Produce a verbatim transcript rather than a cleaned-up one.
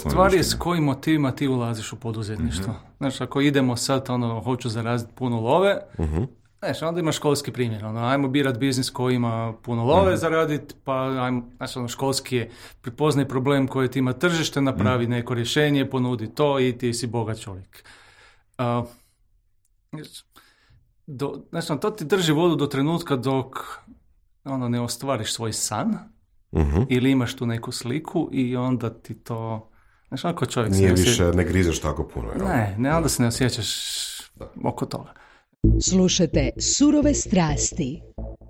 Stvar je s kojim motivima ti ulaziš u poduzetništvo. Uh-huh. Znaš, ako idemo sad, ono, hoću zaraziti puno love, uh-huh. znaš, onda imaš školski primjer. Ono, ajmo birat biznis koji ima puno love uh-huh. zaraditi, pa ajmo, znaš, ono, školski je prepoznaj problem koji ti ima tržište, napravi uh-huh. neko rješenje, ponudi to i ti si bogat čovjek. Uh, do, znači, to ti drži vodu do trenutka dok ono, ne ostvariš svoj san uh-huh. ili imaš tu neku sliku i onda ti to... Znaš, ako čovjek nije se više, ne grizeš tako puno. Jel? Ne, ne, onda se ne osjećaš da. oko toga. Slušajte Surove strasti.